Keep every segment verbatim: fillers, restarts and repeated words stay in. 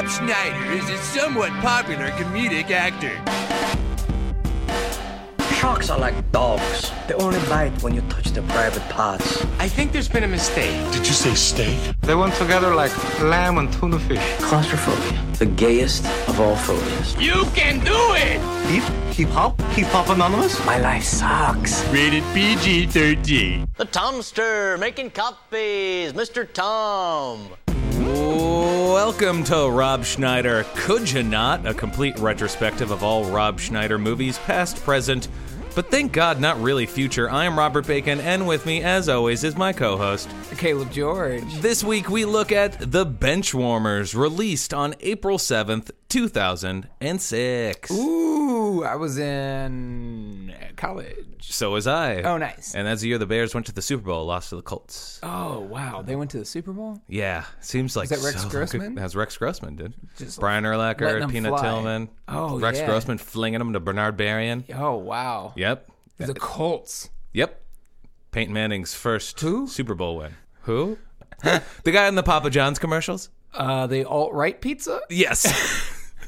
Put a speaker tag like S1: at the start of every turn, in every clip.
S1: Rob Schneider is a somewhat popular comedic actor.
S2: Sharks are like dogs. They only bite when you touch their private parts.
S1: I think there's been a mistake.
S3: Did you say steak?
S4: They went together like lamb and tuna fish.
S2: Claustrophobia, the gayest of all phobias.
S1: You can do it!
S3: Hip, hip hop, hip hop anonymous?
S2: My life sucks.
S1: Rated P G thirteen.
S5: The Tomster making copies, Mister Tom.
S6: Welcome to Rob Schneider Could Ya Not, a complete retrospective of all Rob Schneider movies, past, present, but thank God not really future. I am Robert Bacon, and with me, as always, is my co-host,
S7: Caleb George.
S6: This week we look at The Benchwarmers, released on April seventh, two thousand six.
S7: Ooh, I was in college.
S6: So was I.
S7: Oh, nice.
S6: And that's the year the Bears went to the Super Bowl, lost to the Colts.
S7: Oh, wow. They went to the Super Bowl?
S6: Yeah, seems like
S7: Is that Rex
S6: so
S7: Grossman?
S6: That's Rex Grossman, dude.
S7: Just
S6: Brian
S7: letting
S6: Urlacher,
S7: 'em
S6: Peanut
S7: fly.
S6: Tillman.
S7: Oh,
S6: Rex
S7: yeah.
S6: Grossman flinging them to Bernard Berrien.
S7: Oh, wow.
S6: Yep.
S7: The Colts.
S6: Yep. Peyton Manning's first
S7: Who?
S6: Super Bowl win. Who? The guy in the Papa John's commercials?
S7: Uh, the alt-right pizza?
S6: Yes.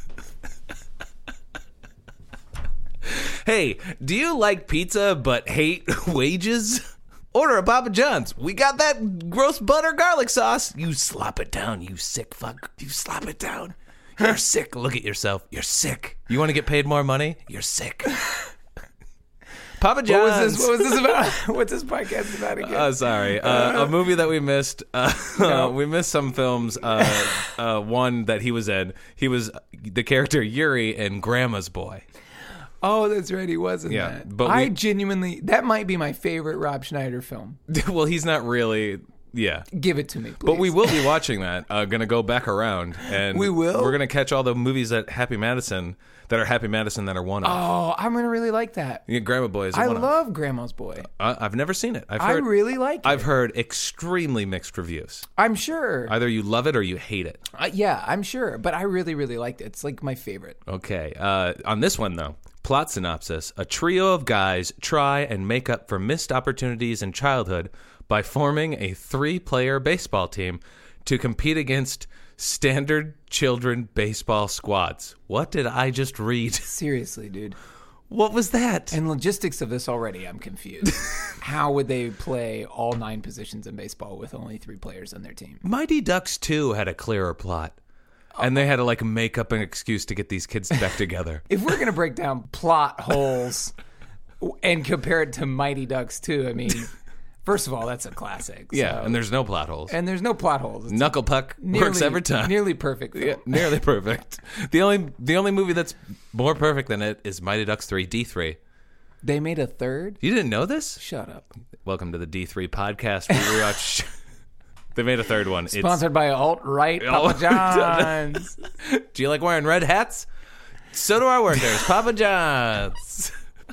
S6: Hey, do you like pizza but hate wages? Order a Papa John's. We got that gross butter garlic sauce. You slop it down, you sick fuck. You slop it down. You're sick. Look at yourself. You're sick. You want to get paid more money? You're sick. Papa
S7: What
S6: John's.
S7: was this? What was this about? What's this podcast about again?
S6: Uh, sorry. Uh, a movie that we missed. Uh,
S7: No.
S6: we missed some films. Uh, uh, one that he was in. He was the character Yuri in Grandma's Boy.
S7: Oh, that's right. He was in
S6: Yeah,
S7: that.
S6: but
S7: I
S6: we-
S7: genuinely, that might be my favorite Rob Schneider film.
S6: Well, he's not really. Yeah.
S7: Give it to me, please.
S6: But we will be watching that. Uh, gonna go back around, and
S7: We will?
S6: We're gonna catch all the movies at Happy Madison that are Happy Madison that are one of.
S7: Oh, I'm going to really like that.
S6: Yeah, Grandma Boy is
S7: I
S6: one
S7: love Grandma's Boy.
S6: of. Uh, I've never seen it. I've
S7: I
S6: heard.
S7: really like it.
S6: I've heard extremely mixed reviews.
S7: I'm sure.
S6: Either you love it or you hate it.
S7: Uh, yeah, I'm sure. But I really, really liked it. It's like my favorite.
S6: Okay. Uh, on this one, though, plot synopsis. A trio of guys try and make up for missed opportunities in childhood by forming a three-player baseball team to compete against standard children baseball squads. What did I just read?
S7: Seriously, dude.
S6: What was that?
S7: And logistics of this already, I'm confused. How would they play all nine positions in baseball with only three players on their team?
S6: Mighty Ducks two had a clearer plot. And they had to, like, make up an excuse to get these kids back together.
S7: If we're going to break down plot holes and compare it to Mighty Ducks two, I mean, first of all, that's a classic.
S6: Yeah,
S7: so-
S6: and there's no plot holes.
S7: and there's no plot holes. It's
S6: Knuckle Puck
S7: nearly,
S6: works every time.
S7: Nearly perfect. Film.
S6: Yeah, nearly perfect. The only the only movie that's more perfect than it is Mighty Ducks three, D three.
S7: They made a third?
S6: You didn't know this?
S7: Shut up.
S6: Welcome to the D three podcast. We watch. They made a third one. It's,
S7: Sponsored by alt-right Papa John's.
S6: do you like wearing red hats? So do our workers. Papa John's.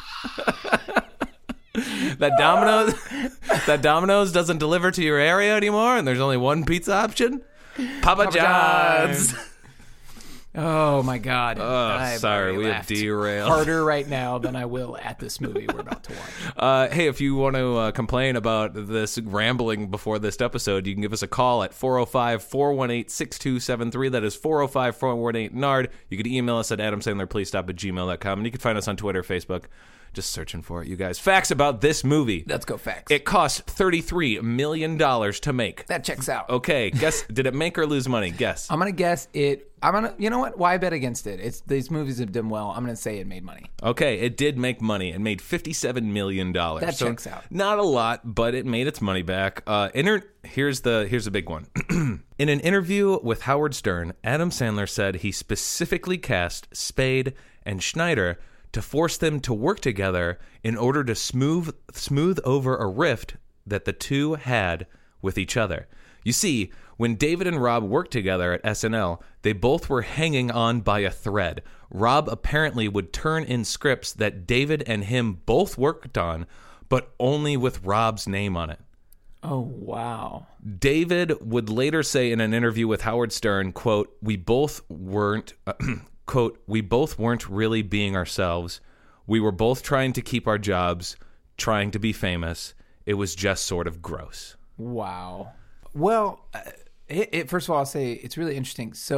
S6: That Domino's, that Domino's doesn't deliver to your area anymore, and there's only one pizza option. Papa,
S7: Papa
S6: John's.
S7: John's. Oh my God!
S6: Oh,
S7: I've
S6: sorry,
S7: already
S6: we have
S7: laughed
S6: derailed.
S7: harder right now than I will at this movie we're about to watch.
S6: Uh, hey, if you want to uh, complain about this rambling before this episode, you can give us a call at four oh five, four one eight, six two seven three. That is four oh five, four one eight, N A R D. You can email us at adam sandler please stop at gmail dot com. And you can find us on Twitter, Facebook. Just searching for it, you guys. Facts about this movie.
S7: Let's go facts.
S6: It cost thirty-three million dollars to make.
S7: that checks out.
S6: Okay, guess, did it make or lose money? Guess.
S7: I'm gonna guess it. I'm gonna. You know what? Why bet against it? It's these movies have done well. I'm gonna say it made money.
S6: Okay, it did make money. It made fifty-seven million dollars.
S7: That
S6: So
S7: checks out.
S6: Not a lot, but it made its money back. Uh, inter- here's the here's the big one. In an interview with Howard Stern, Adam Sandler said he specifically cast Spade and Schneider to force them to work together in order to smooth smooth over a rift that the two had with each other. You see, when David and Rob worked together at S N L, they both were hanging on by a thread. Rob apparently would turn in scripts that David and him both worked on, but only with Rob's name on it.
S7: Oh wow!
S6: David would later say in an interview with Howard Stern, quote, "We both weren't, uh, quote, we both weren't really being ourselves. We were both trying to keep our jobs, trying to be famous. It was just sort of gross."
S7: Wow. Well, uh, it, it, first of all, I'll say it's really interesting. So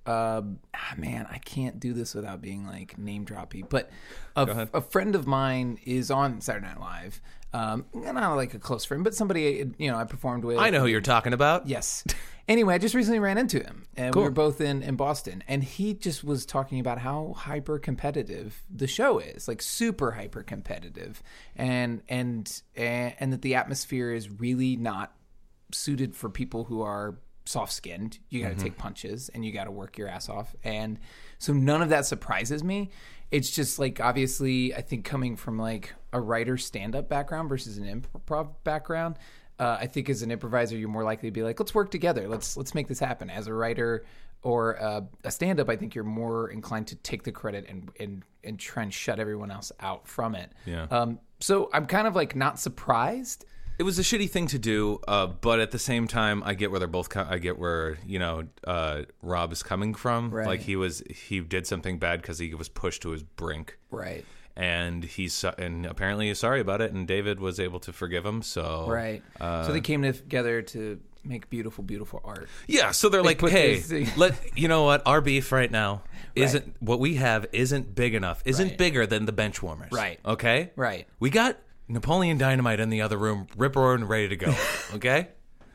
S7: uh, ah, man, I can't do this without being like name droppy. But a,
S6: Go ahead.
S7: a friend of mine is on Saturday Night Live. Um, not like a close friend, but somebody you know I performed with.
S6: I know who you're talking about.
S7: Yes. Anyway, I just recently ran into him, and
S6: Cool.
S7: we were both in, in Boston, and he just was talking about how hyper competitive the show is, like super hyper competitive, and and and, and that the atmosphere is really not suited for people who are soft skinned. You got to take punches, and you got to work your ass off, and so none of that surprises me. It's just like obviously, I think coming from like a writer stand up background versus an improv background. Uh, I think as an improviser, you're more likely to be like, let's work together. Let's let's make this happen. As a writer or uh, a stand-up, I think you're more inclined to take the credit and and, and try and shut everyone else out from it.
S6: Yeah.
S7: Um, so I'm kind of like not surprised.
S6: It was a shitty thing to do, uh, but at the same time, I get where they're both. Co- I get where you know uh, Rob is coming from.
S7: Right.
S6: Like he was, he did something bad because he was pushed to his brink.
S7: Right.
S6: And he's and apparently he's sorry about it, and David was able to forgive him. So
S7: Right.
S6: uh,
S7: so they came together to make beautiful, beautiful art.
S6: yeah. So they're like,
S7: put
S6: hey,
S7: this-
S6: let you know what our beef right now isn't what we have isn't big enough, isn't
S7: Right.
S6: bigger than the bench warmers.
S7: Right.
S6: Okay.
S7: Right.
S6: We got Napoleon Dynamite in the other room, rip roaring, ready to go. Okay.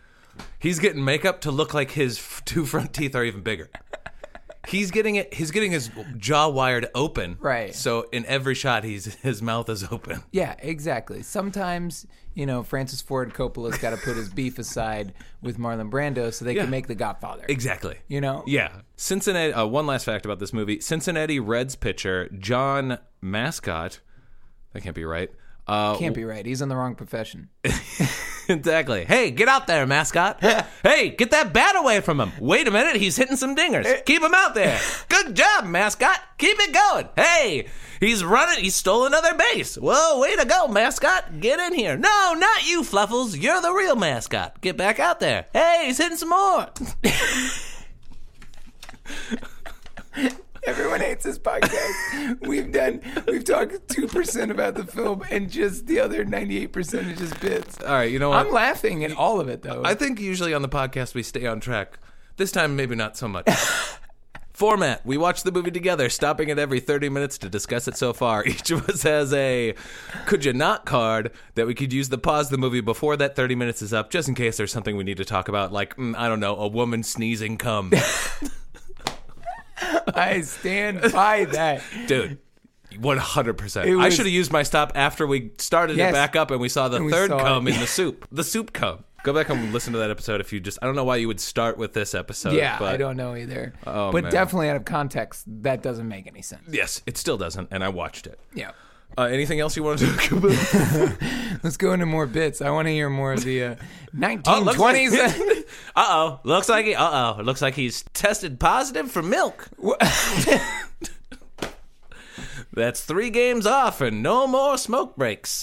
S6: He's getting makeup to look like his f- two front teeth are even bigger. He's getting it. He's getting his jaw wired open.
S7: Right.
S6: So in every shot, he's his mouth is open.
S7: Yeah, exactly. Sometimes, you know, Francis Ford Coppola's got to put his beef aside with Marlon Brando so they
S6: Yeah.
S7: can make The Godfather.
S6: Exactly.
S7: You know?
S6: Yeah. Cincinnati. Uh, one last fact about this movie: Cincinnati Reds pitcher John Mascot. That can't be right. Uh,
S7: Can't be right. He's in the wrong profession.
S6: Exactly. Hey, get out there, Mascot. Hey, get that bat away from him. Wait a minute, he's hitting some dingers. Keep him out there. Good job, Mascot. Keep it going. Hey, he's running. He stole another base. Whoa, way to go, Mascot. Get in here. No, not you, Fluffles. You're the real Mascot. Get back out there. Hey, he's hitting some more.
S7: Everyone hates this podcast. We've done, we've talked two percent about the film, and just the other ninety-eight percent is just bits.
S6: All right, you know what?
S7: I'm laughing at all of it, though.
S6: I think usually on the podcast we stay on track. This time, maybe not so much. Format: we watch the movie together, stopping at every thirty minutes to discuss it so far. Each of us has a could you not card that we could use to pause the movie before that thirty minutes is up, just in case there's something we need to talk about, like, mm, I don't know, a woman sneezing cum.
S7: I stand by that.
S6: Dude, one hundred percent.
S7: It
S6: I
S7: was-
S6: should have used my stop after we started
S7: Yes.
S6: it back up and we saw the
S7: And we
S6: third
S7: saw
S6: cum
S7: it.
S6: in the soup. The soup cum. Go back and listen to that episode if you just... I don't know why you would start with this episode.
S7: Yeah,
S6: but
S7: I don't know either.
S6: Oh,
S7: but
S6: man.
S7: definitely out of context, that doesn't make any sense.
S6: Yes, it still doesn't, and I watched it.
S7: Yeah.
S6: Uh, anything else you want to talk about?
S7: Let's go into more bits. I want to hear more of the uh,
S6: Oh,
S7: nineteen
S6: looks
S7: twenties.
S6: like- uh-oh. Looks like he... Uh-oh. It looks like he's tested positive for milk. That's three games off and no more smoke breaks.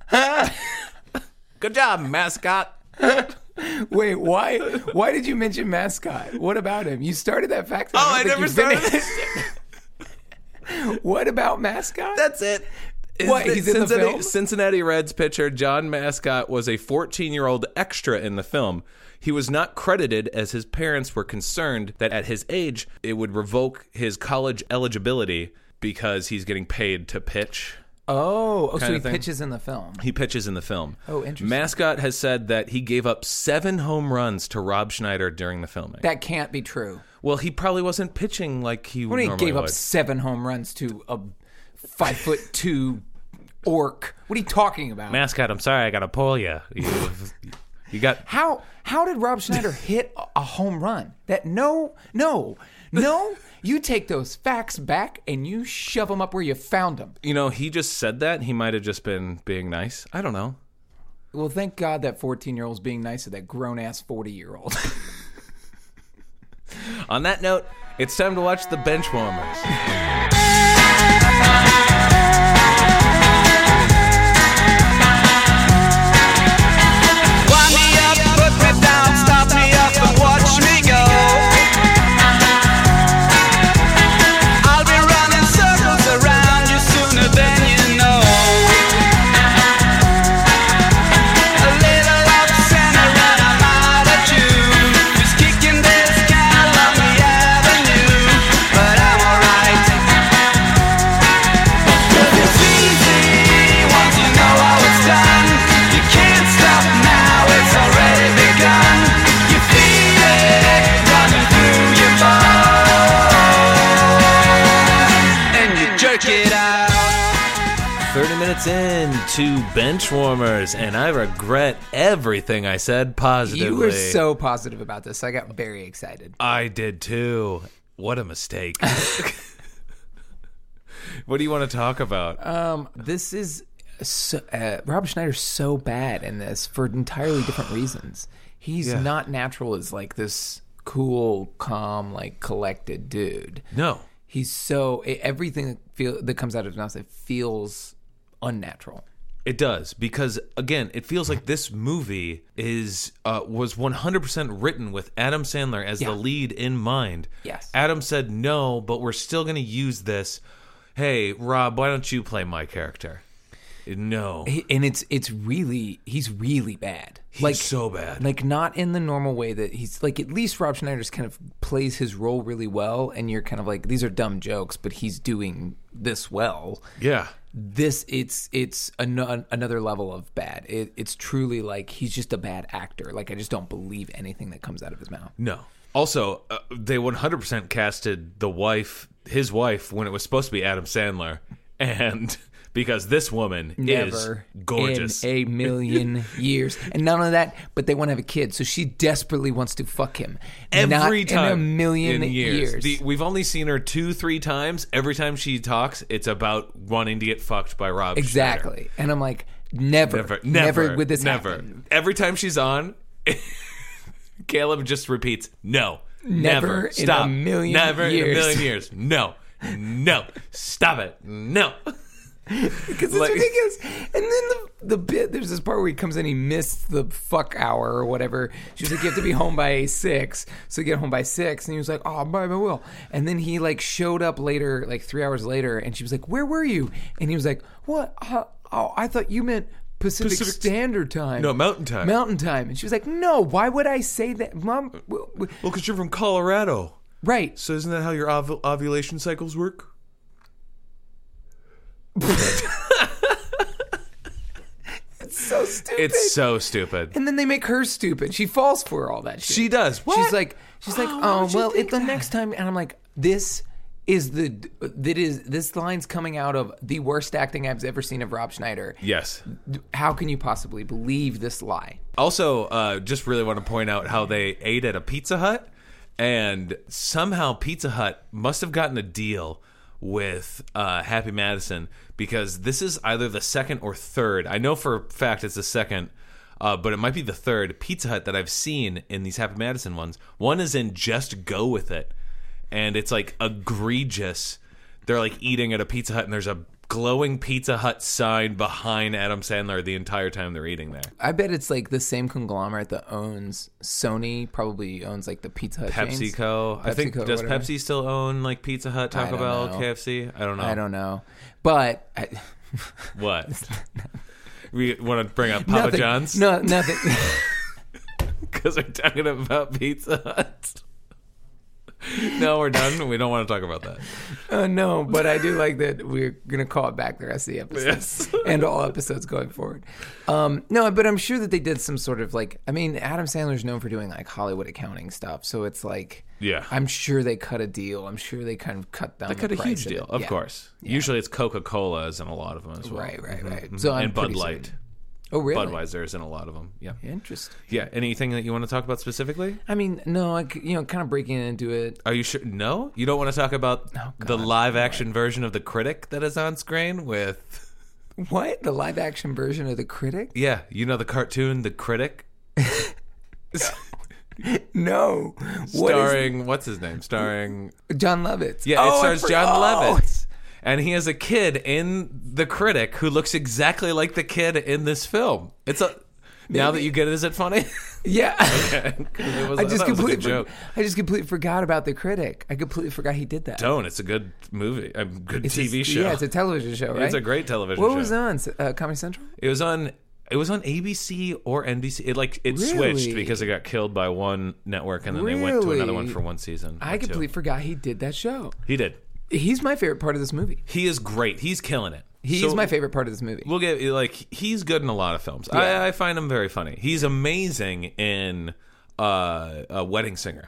S6: Good job, Mascot.
S7: Wait, why? Why did you mention Mascot? What about him? You started that fact.
S6: Oh, I
S7: don't think
S6: never
S7: you
S6: started
S7: finished it. What about Mascot?
S6: That's it.
S7: What,
S6: The
S7: he's in the
S6: Cincinnati,
S7: film?
S6: Cincinnati Reds pitcher John Mascot was a fourteen-year-old extra in the film. He was not credited as his parents were concerned that at his age it would revoke his college eligibility because he's getting paid to pitch.
S7: Oh, oh so
S6: Kinda
S7: he
S6: thing.
S7: pitches in the film.
S6: He pitches in the film.
S7: Oh, interesting.
S6: Mascot has said that he gave up seven home runs to Rob Schneider during the filming.
S7: That can't be true.
S6: Well, he probably wasn't pitching like he
S7: When he
S6: normally
S7: gave
S6: would.
S7: up seven home runs to a five foot two orc. What are you talking about?
S6: Mascot, I'm sorry, I gotta pull you. You, you got
S7: How how did Rob Schneider hit a- a home run? That no no no. You take those facts back and you shove them up where you found them.
S6: You know, he just said that. He might have just been being nice. I don't know.
S7: Well, thank God that fourteen-year-old's being nice to that grown-ass forty-year-old.
S6: On that note, it's time to watch the Benchwarmers.
S1: Wind me up, put me down, stop me up and watch me go. I'll be running circles around you sooner than you know. A little up center and I'm out of tune. Just kicking this can along the avenue.
S6: minutes into Benchwarmers, and I regret everything I said positively.
S7: You were so positive about this. I got very excited.
S6: I did too. What a mistake. What do you want to talk about?
S7: Um, this is so, uh, Rob Schneider's so bad in this for entirely different reasons. He's
S6: Yeah.
S7: not natural as like this cool, calm, like collected dude.
S6: No.
S7: He's so everything that feel that comes out of his mouth, it feels unnatural.
S6: It does, because again, it feels like this movie is uh, was one hundred percent written with Adam Sandler as
S7: Yeah.
S6: the lead in mind.
S7: Yes.
S6: Adam said no, but we're still going to use this. Hey, Rob, why don't you play my character? No.
S7: He- and it's it's really he's really bad.
S6: He's so bad.
S7: Like not in the normal way that he's like. At least Rob Schneider's kind of plays his role really well, and you're kind of like, these are dumb jokes, but he's doing this well.
S6: Yeah.
S7: This it's it's an, another level of bad. It, it's truly like he's just a bad actor. Like I just don't believe anything that comes out of his mouth.
S6: No. Also, uh, they one hundred percent casted the wife, his wife, when it was supposed to be Adam Sandler, and because this woman
S7: Never
S6: is gorgeous.
S7: in a million years. And not only that, but they want to have a kid, so she desperately wants to fuck him.
S6: Every
S7: not
S6: time
S7: in a million
S6: in years.
S7: years.
S6: The, we've only seen her two, three times. Every time she talks, it's about wanting to get fucked by Rob
S7: Exactly.
S6: Schneider.
S7: And I'm like, never,
S6: Never,
S7: never,
S6: never,
S7: would this
S6: never.
S7: happen.
S6: Every time she's on, Caleb just repeats, "No,
S7: Never
S6: never,
S7: in
S6: stop,
S7: a million
S6: never in
S7: years."
S6: a million years, no, no, stop it, no."
S7: Because it's
S6: Like-
S7: ridiculous. And then the the bit, there's this part where he comes in, he missed the fuck hour or whatever. She's like, you have to be home by six. So he get home by six. And he was like, oh, bye, I will. And then he like showed up later, like three hours later. And she was like, where were you? And he was like, what? Uh, oh, I thought you meant Pacific,
S6: Pacific-
S7: Standard Time.
S6: No, Mountain Time.
S7: Mountain Time. And she was like, no, why would I say that? Mom, w- w-
S6: Well, because you're from Colorado,
S7: right.
S6: so isn't that how your ov- ovulation cycles work?
S7: It's so stupid.
S6: It's so stupid.
S7: And then they make her stupid. She falls for all that shit.
S6: She does. What?
S7: She's like, she's like,
S6: Oh, why
S7: oh,
S6: would you
S7: well,
S6: think
S7: it, the
S6: that?
S7: next time, and I'm like, this is the that is this line's coming out of the worst acting I've ever seen of Rob Schneider.
S6: Yes.
S7: How can you possibly believe this lie?
S6: Also, uh, just really want to point out how they ate at a Pizza Hut, and somehow Pizza Hut must have gotten a deal with uh, Happy Madison, because this is either the second or third. I know for a fact it's the second, uh, but it might be the third Pizza Hut that I've seen in these Happy Madison ones. One is in Just Go With It, and it's like egregious. They're like eating at a Pizza Hut, and there's a glowing Pizza Hut sign behind Adam Sandler the entire time they're eating there.
S7: I bet it's like the same conglomerate that owns Sony, probably owns like the Pizza Hut chains.
S6: PepsiCo. I think
S7: PepsiCo,
S6: does
S7: whatever.
S6: Pepsi still own like Pizza Hut,
S7: I
S6: Taco
S7: don't
S6: Bell,
S7: know.
S6: K F C? I don't know.
S7: I don't know, but I,
S6: What? We want to bring up Papa
S7: nothing,
S6: John's
S7: No, nothing.
S6: because we're talking about Pizza Hut. No, we're done. We don't want to talk about that.
S7: Uh, no, but I do like that we're going to call it back the rest of the episodes
S6: Yes.
S7: and all episodes going forward. Um, no, but I'm sure that they did some sort of like, I mean, Adam Sandler's known for doing like Hollywood accounting stuff. So it's like,
S6: Yeah.
S7: I'm sure they cut a deal. I'm sure they kind of cut down
S6: They
S7: the
S6: cut a
S7: price
S6: huge
S7: of
S6: deal,
S7: it.
S6: of
S7: Yeah.
S6: course. Usually it's Coca-Cola is in a lot of them as well.
S7: Right, right, right.
S6: Mhm.
S7: So I'm
S6: and Bud
S7: pretty
S6: Light.
S7: certain. Oh, really?
S6: Budweiser is in a lot of them. Yeah.
S7: Interesting.
S6: Yeah. Anything that you want to talk about specifically?
S7: I mean, no, I, c- you know, kind of breaking into it.
S6: Are you sure? No? You don't want to talk about
S7: Oh,
S6: the
S7: God,
S6: live action version of The Critic that is on screen with...
S7: What? The live action version of The Critic?
S6: Yeah, you know the cartoon The Critic?
S7: No. What is-
S6: Starring, what's his name? Starring...
S7: John Lovitz.
S6: Yeah,
S7: Oh,
S6: it
S7: I
S6: stars
S7: forgot-
S6: John
S7: oh.
S6: Lovitz. And he has a kid in The Critic who looks exactly like the kid in this film. It's a... Now that you get it, is it funny?
S7: Yeah.
S6: It was,
S7: I just
S6: thought it was a
S7: completely
S6: good joke.
S7: for- I just completely forgot about The Critic. I completely forgot he did that.
S6: Don't. It's a good movie. A good
S7: It's
S6: T V
S7: a,
S6: show.
S7: Yeah, it's a television show, right?
S6: It's a great television
S7: what
S6: show.
S7: was it on? Uh, Comedy Central?
S6: It was on... It was on A B C or N B C. It like it
S7: Really?
S6: switched because it got killed by one network, and then they went to another one
S7: Really?
S6: for one season.
S7: I
S6: or two.
S7: completely forgot he did that show.
S6: He did.
S7: He's my favorite part of this movie.
S6: He is great. He's killing it.
S7: He's
S6: So-
S7: my favorite part of this movie.
S6: We'll get like he's good in a lot of films.
S7: Yeah.
S6: I, I find him very funny. He's amazing in uh, a Wedding Singer.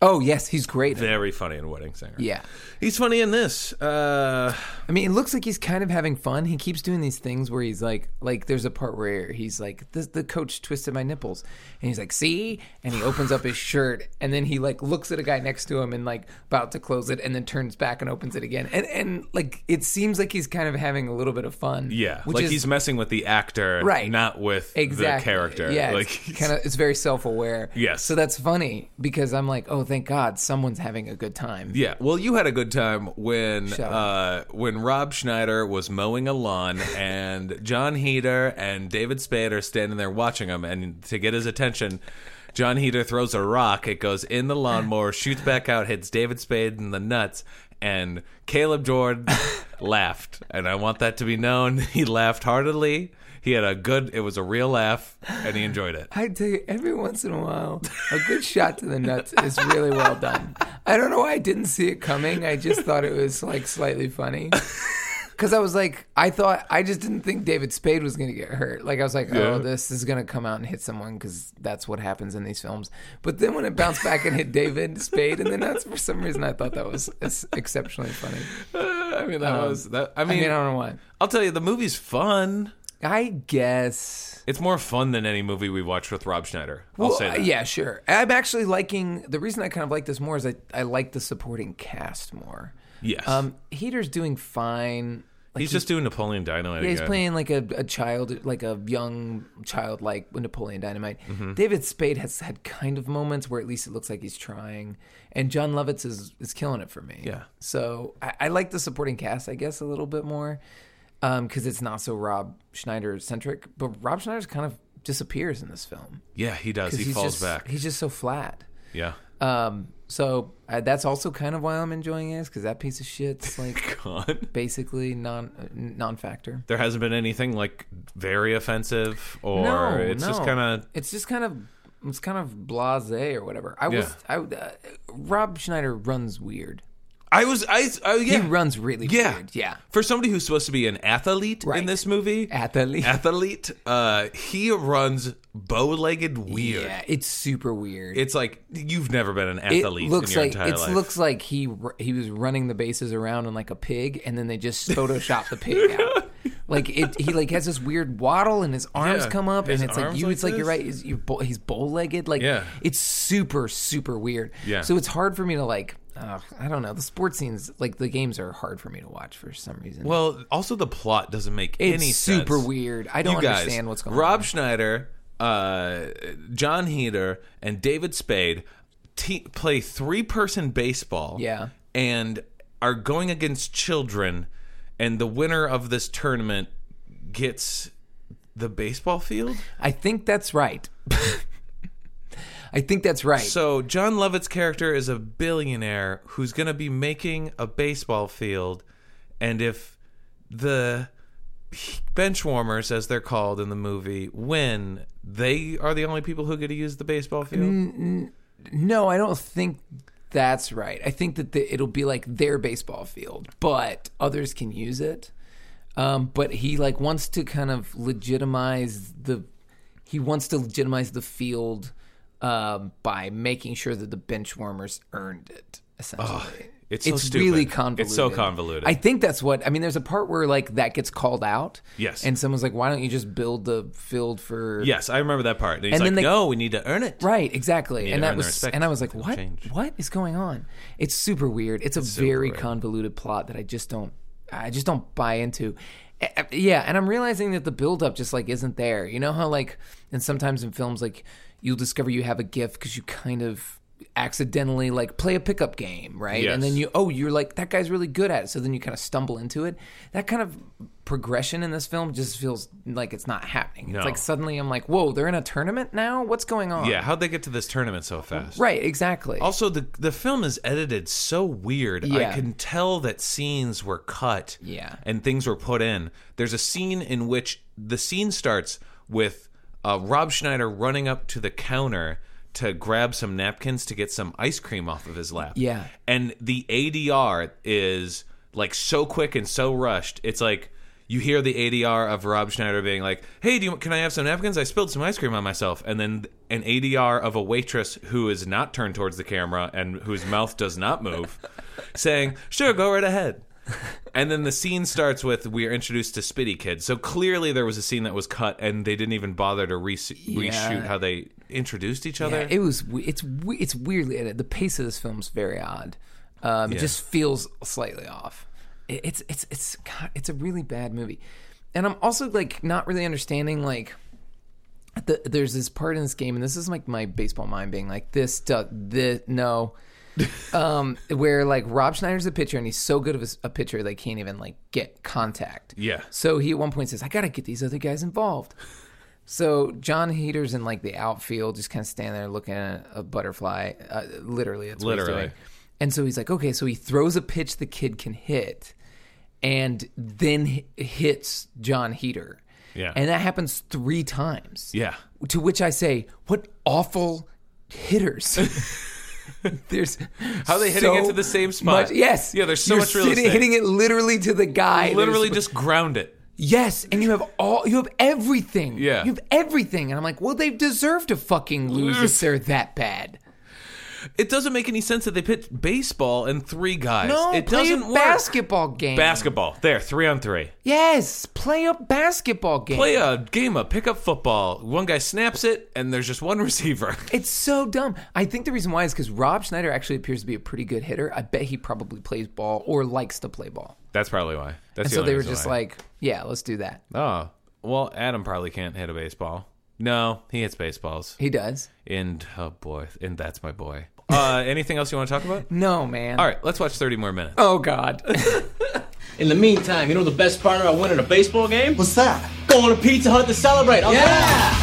S7: Oh, yes, he's great.
S6: Very funny in Wedding Singer.
S7: Yeah.
S6: He's funny in this. Uh,
S7: I mean, it looks like he's kind of having fun. He keeps doing these things where he's like, like there's a part where he's like, the, the coach twisted my nipples. And he's like, see? And he opens up his shirt. And then he like looks at a guy next to him and like about to close it and then turns back and opens it again. And, and like, it seems like he's kind of having a little bit of fun.
S6: yeah.
S7: which
S6: Like
S7: is,
S6: he's messing with the actor,
S7: Right.
S6: not with
S7: exactly.
S6: the character.
S7: Yeah,
S6: Like,
S7: it's kind of it's very self-aware.
S6: Yes.
S7: So that's funny because I'm like, oh, thank God someone's having a good time.
S6: yeah. Well, you had a good time when
S7: Shut
S6: uh, when Rob Schneider was mowing a lawn and John Heder and David Spade are standing there watching him, and to get his attention, John Heder throws a rock. It goes in the lawnmower, shoots back out, hits David Spade in the nuts, and Caleb Jordan laughed. And I want that to be known. He laughed heartily. He had a good, it was a real laugh, and he enjoyed it.
S7: I tell you, every once in a while, a good shot to the nuts is really well done. I don't know why I didn't see it coming. I just thought it was like slightly funny. Because I was like, I thought, I just didn't think David Spade was going to get hurt. Like, I was like,
S6: Yeah.
S7: oh, this is going to come out and hit someone because that's what happens in these films. But then when it bounced back and hit David Spade in the nuts, for some reason, I thought that was it's exceptionally funny.
S6: Uh, I mean, that
S7: Um,
S6: was, that. I
S7: I
S6: mean,
S7: mean, I don't know why.
S6: I'll tell you, the movie's fun.
S7: I guess.
S6: It's more fun than any movie we watched with Rob Schneider. I'll
S7: Well,
S6: say that.
S7: uh, yeah, sure. I'm actually liking, the reason I kind of like this more is I, I like the supporting cast more.
S6: Yes.
S7: Um, Heater's doing fine. Like
S6: he's just doing Napoleon Dynamite
S7: Yeah, he's
S6: again.
S7: playing like a, a child, like a young child, like Napoleon Dynamite.
S6: Mm-hmm.
S7: David Spade has had kind of moments where at least it looks like he's trying, and John Lovitz is is killing it for me.
S6: Yeah.
S7: So I, I like the supporting cast, I guess, a little bit more, because it's not so Rob Schneider centric. But Rob Schneider kind of disappears in this film.
S6: Yeah, he does.
S7: 'Cause
S6: He
S7: he's
S6: falls
S7: just,
S6: back.
S7: He's just so flat.
S6: Yeah.
S7: Um, so uh, that's also kind of why I'm enjoying this, because that piece of shit's like
S6: God.
S7: basically non uh, non-factor.
S6: There hasn't been anything like very offensive, or
S7: no,
S6: it's
S7: no.
S6: just kind of.
S7: it's just kind of it's kind of blasé or whatever. I was
S6: Yeah.
S7: I uh, Rob Schneider runs weird.
S6: I was. I. I yeah.
S7: He runs really
S6: Yeah.
S7: weird. Yeah.
S6: For somebody who's supposed to be an athlete
S7: Right.
S6: in this movie,
S7: Athlete.
S6: athlete, uh, he runs bow-legged weird.
S7: Yeah, it's super weird.
S6: It's like you've never been an
S7: it
S6: athlete
S7: looks
S6: in your
S7: like
S6: entire
S7: it
S6: life.
S7: looks like he r- he was running the bases around in like a pig, and then they just Photoshop the pig out. Like it, he like has this weird waddle, and his arms
S6: Yeah,
S7: come up,
S6: his
S7: and it's like
S6: arms
S7: you.
S6: like
S7: It's like you're
S6: this.
S7: right. He's, you're bow, he's bow-legged. Like
S6: Yeah.
S7: it's super super weird.
S6: Yeah.
S7: So it's hard for me to like. Uh, I don't know. The sports scenes, like the games, are hard for me to watch for some reason.
S6: Well, also the plot doesn't make
S7: it's
S6: any sense.
S7: super weird. I don't
S6: You guys,
S7: understand what's going
S6: Rob
S7: on.
S6: Schneider, uh, John Heder, and David Spade te- play three-person baseball.
S7: Yeah.
S6: And are going against children, and the winner of this tournament gets the baseball field.
S7: I think that's right. I think that's right.
S6: So John Lovett's character is a billionaire who's going to be making a baseball field, and if the benchwarmers, as they're called in the movie, win, they are the only people who get to use the baseball field.
S7: No, I don't think that's right. I think that the, it'll be like their baseball field, but others can use it. Um, but he like wants to kind of legitimize the. He wants to legitimize the field um, by making sure that the benchwarmers earned it. Essentially,
S6: it's so stupid.
S7: really convoluted.
S6: It's so convoluted.
S7: I think that's what I mean. There's a part where like that gets called out.
S6: Yes.
S7: and someone's like, "Why don't you just build the field for?"
S6: Yes, I remember that part. And he's
S7: And
S6: like,
S7: then they-
S6: no, we need to earn it.
S7: Right, exactly.
S6: need
S7: And
S6: to
S7: that
S6: earn their
S7: was
S6: respect.
S7: and I was like,
S6: It'll
S7: "What?
S6: change."
S7: What is going on?" It's super weird. It's a
S6: super
S7: very
S6: weird.
S7: convoluted plot that I just don't I just don't buy into. Eh, eh, Yeah, and I'm realizing that the buildup just like isn't there. You know how like and sometimes in films like you'll discover you have a gift because you kind of accidentally like play a pickup game, right?
S6: Yes.
S7: And then you oh you're like that guy's really good at it, so then you kind of stumble into it. That kind of progression in this film just feels like it's not happening.
S6: No.
S7: It's like suddenly I'm like, whoa, they're in a tournament now? What's going on?
S6: Yeah, how'd they get to this tournament so fast?
S7: Right, exactly.
S6: Also, the the film is edited so weird.
S7: Yeah.
S6: I can tell that scenes were cut
S7: Yeah.
S6: and things were put in. There's a scene in which the scene starts with uh, Rob Schneider running up to the counter to grab some napkins to get some ice cream off of his lap.
S7: Yeah.
S6: And the A D R is like so quick and so rushed. It's like you hear the A D R of Rob Schneider being like, hey, do you, can I have some napkins? I spilled some ice cream on myself. And then an A D R of a waitress who is not turned towards the camera and whose mouth does not move saying, sure, go right ahead. And then the scene starts with we are introduced to Spitty Kid. So clearly there was a scene that was cut and they didn't even bother to re-
S7: Yeah.
S6: reshoot how they introduced each other.
S7: Yeah, it was. we- It's we- it's weirdly edited. The pace of this film's very odd. Um, It
S6: Yeah.
S7: just feels slightly off. It, it's it's it's God, it's a really bad movie, and I'm also like not really understanding like. The, there's this part in this game, and this is like my baseball mind being like this. Do, this no. um, where like Rob Schneider's a pitcher and he's so good of a, a pitcher they can't even like get contact.
S6: Yeah.
S7: So he at one point says, "I gotta get these other guys involved." So John Heater's in like the outfield, just kind of standing there looking at a butterfly. Uh, literally, that's what he's
S6: Literally.
S7: doing. And so he's like, "Okay," so he throws a pitch the kid can hit, and then h- hits John Heater.
S6: Yeah.
S7: And that happens three times.
S6: Yeah.
S7: To which I say, what awful hitters. There's
S6: How are they hitting
S7: so
S6: it to the same spot?
S7: much- yes.
S6: Yeah, there's so
S7: You're
S6: much real
S7: sitting-
S6: estate.
S7: hitting it literally to the guy.
S6: Literally
S7: There's-
S6: just ground it.
S7: Yes, and you have all you have everything.
S6: Yeah.
S7: You have everything. And I'm like, well, they deserve to fucking lose if they're that bad.
S6: It doesn't make any sense that they pitched baseball and three guys.
S7: No,
S6: it
S7: play
S6: doesn't
S7: a
S6: work.
S7: basketball game.
S6: Basketball. There, three on three.
S7: Yes, play a basketball game.
S6: Play a game of pickup football. One guy snaps it, and there's just one receiver.
S7: It's so dumb. I think the reason why is because Rob Schneider actually appears to be a pretty good hitter. I bet he probably plays ball or likes to play ball.
S6: That's probably why. That's
S7: And
S6: the
S7: so
S6: only
S7: they were
S6: reason
S7: just
S6: why.
S7: like, yeah, let's do that.
S6: Oh, well, Adam probably can't hit a baseball. No, he hits baseballs.
S7: He does.
S6: And, oh boy, and that's my boy. Uh, anything else you want to talk about?
S7: No, man.
S6: All right, let's watch thirty more minutes.
S7: Oh, God.
S5: In the meantime, you know the best part about winning a baseball game?
S3: What's that?
S5: Going to Pizza Hut to celebrate. I'm
S3: Yeah!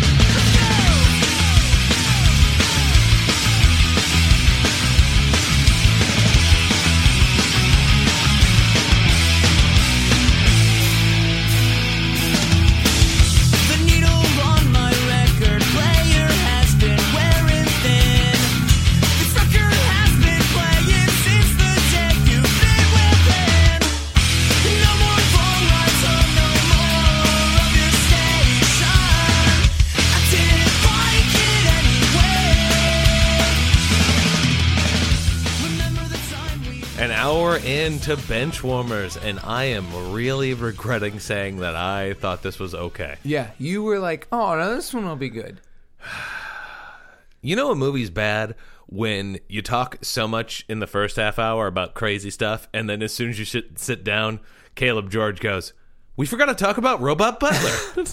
S1: The needle on my record player has been wearing thin. This record has been playing since the day you've been within. No more phone lights on, no more of your station. I didn't like it anyway. Remember the time we
S6: An hour into Benchwarmers, and I am really regretting saying that I thought this was okay.
S7: Yeah, you were like, oh, no, this one will be good.
S6: You know a movie's bad when you talk so much in the first half hour about crazy stuff, and then as soon as you sit, sit down, Caleb George goes, we forgot to talk about Robot Butler.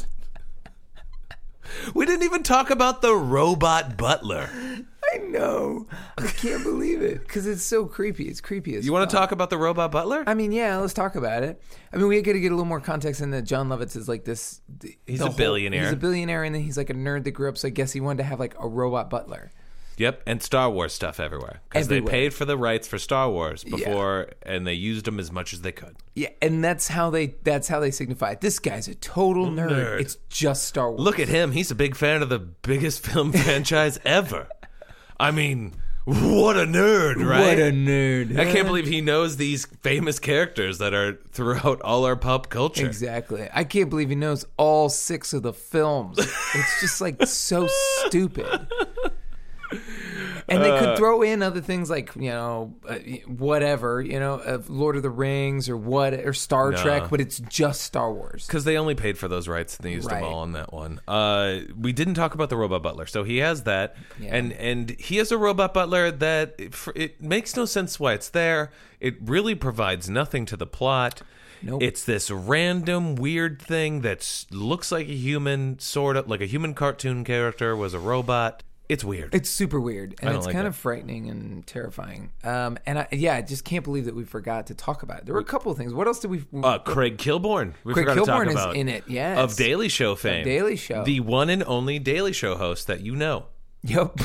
S6: We didn't even talk about the Robot Butler.
S7: I know. I can't believe it because it's so creepy. It's creepy as
S6: You want to
S7: fuck.
S6: talk about the Robot Butler?
S7: I mean, yeah, let's talk about it. I mean, we got to get a little more context in that John Lovitz is like this.
S6: He's
S7: the
S6: a billionaire.
S7: He's a billionaire, and then he's like a nerd that grew up. So I guess he wanted to have like a robot butler.
S6: Yep, and Star Wars stuff everywhere. Because they
S7: Everywhere.
S6: paid for the rights for Star Wars before, and they used them as much as they could.
S7: Yeah, and that's how they that's how they signify it. This guy's a total nerd.
S6: Nerd.
S7: It's just Star Wars.
S6: Look at him. He's a big fan of the biggest film franchise ever. I mean, what a nerd, right?
S7: What a nerd.
S6: I can't believe he knows these famous characters that are throughout all our pop culture.
S7: Exactly. I can't believe he knows all six of the films. It's just like so stupid. And they could throw in other things like, you know, uh, whatever, you know, of Lord of the Rings or what, or Star
S6: No.
S7: Trek, but it's just Star Wars.
S6: Because they only paid for those rights and they used
S7: Right.
S6: them all on that one. Uh, we didn't talk about the Robot Butler. So he has that.
S7: Yeah.
S6: And and he has a Robot Butler that it, for- it makes no sense why it's there. It really provides nothing to the plot.
S7: Nope.
S6: It's this random weird thing that looks like a human, sort of like a human cartoon character was a robot. It's weird.
S7: It's super weird, and
S6: I don't
S7: it's
S6: like
S7: kind
S6: that.
S7: of frightening and terrifying. Um, and I, yeah, I just can't believe that we forgot to talk about it. There were a couple of things. What else did we?
S6: Uh, Craig Kilborn. We
S7: Craig
S6: forgot to talk
S7: Kilborn is
S6: about.
S7: in it, yes.
S6: Of Daily Show fame.
S7: Daily Show.
S6: The one and only Daily Show host that you know.
S7: Yep.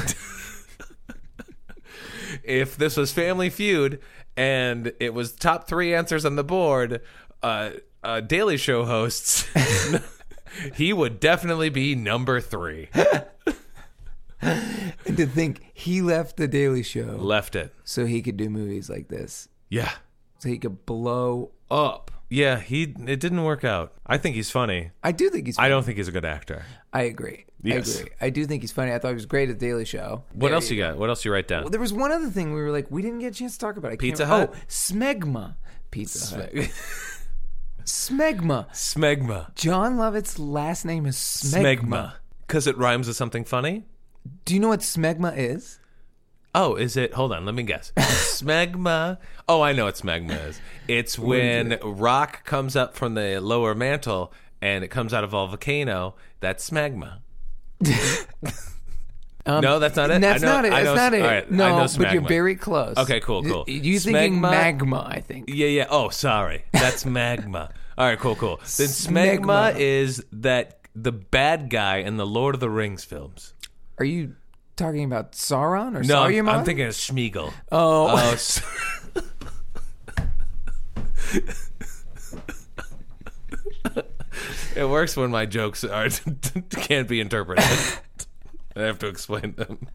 S6: If this was Family Feud and it was top three answers on the board, uh, uh, Daily Show hosts, he would definitely be number three.
S7: And to think he left the Daily Show
S6: Left it.
S7: so he could do movies like this,
S6: Yeah.
S7: so he could blow up.
S6: Yeah, he it didn't work out. I think he's funny.
S7: I do think he's funny.
S6: I don't think he's a good actor.
S7: I agree.
S6: Yes.
S7: I agree. I do think he's funny. I thought he was great at The Daily Show.
S6: What
S7: There
S6: else you got? What else you write down?
S7: Well, there was one other thing we were like, we didn't get a chance to talk about. I can't
S6: Pizza
S7: remember-
S6: Hut?
S7: Oh, Smegma. Pizza Hut. Smegma.
S6: Smegma.
S7: John Lovett's last name is Smegma.
S6: Smegma. Because it rhymes with something funny?
S7: Do you know what Smegma is?
S6: Oh, is it? Hold on, let me guess. Smegma. Oh, I know what smegma is. It's when rock comes up from the lower mantle and it comes out of a volcano. That's smegma.
S7: Um,
S6: no, that's not it.
S7: That's
S6: I know,
S7: not it.
S6: I know,
S7: That's not it.
S6: all right,
S7: no,
S6: I know
S7: but you're
S6: smegma.
S7: very close.
S6: Okay, cool, cool.
S7: Y- You thinking
S6: Smegma-
S7: magma? I think.
S6: Yeah, yeah. Oh, sorry. That's magma. All right, cool, cool. Then smegma,
S7: Smegma.
S6: is that the bad guy in the Lord of the Rings films.
S7: Are you talking about Sauron or
S6: No, I'm,
S7: Saruman?
S6: I'm thinking of Schmeagol.
S7: Oh,
S6: Oh, s- it works when my jokes are can't be interpreted. I have to explain them.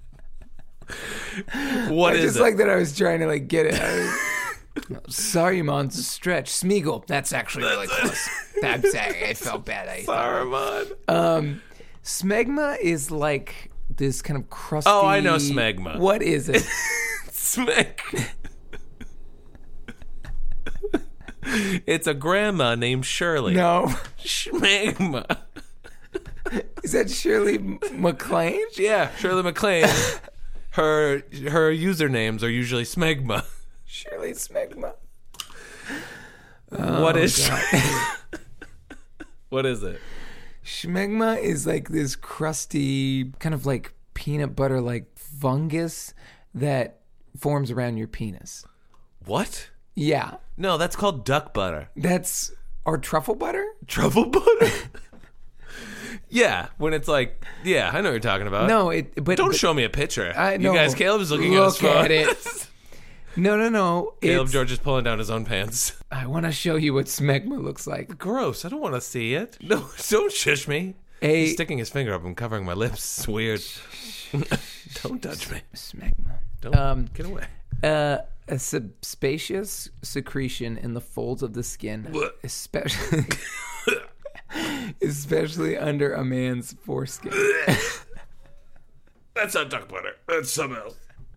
S6: What
S7: I
S6: is
S7: just
S6: it?
S7: like that. I was trying to like get it. I was- Saruman's a stretch. Smeagol. That's actually really close. I'm sorry. I felt bad. I
S6: Saruman.
S7: Um, Smegma is like this kind of crusty.
S6: Oh, I know smegma.
S7: What is it?
S6: Smeg. It's a grandma named Shirley.
S7: No,
S6: Schmegma.
S7: is that Shirley MacLaine?
S6: Yeah, Shirley MacLaine. Her her usernames are usually Smegma.
S7: Shirley Smegma.
S6: what is What is it?
S7: Schmegma is like this crusty, kind of like peanut butter like fungus that forms around your penis.
S6: What?
S7: Yeah,
S6: No, that's called duck butter.
S7: that's our truffle butter.
S6: Truffle butter? Yeah, when it's like, yeah, I know what you're talking about.
S7: No, it. But
S6: Don't
S7: but,
S6: show me a picture.
S7: I
S6: you
S7: know.
S6: guys, Caleb's looking
S7: Look
S6: at his phone.
S7: at it. No, no, no.
S6: Caleb
S7: It's-
S6: George is pulling down his own pants.
S7: I want to show you what smegma looks like.
S6: Gross. I don't want to see it. No, don't shush me.
S7: A
S6: He's sticking his finger up and covering my lips. It's weird. Don't touch me.
S7: smegma.
S6: Don't
S7: Um,
S6: get away.
S7: Uh, a subspacious secretion in the folds of the skin,
S6: Blech.
S7: especially especially under a man's foreskin.
S6: That's not duck butter. That's something else.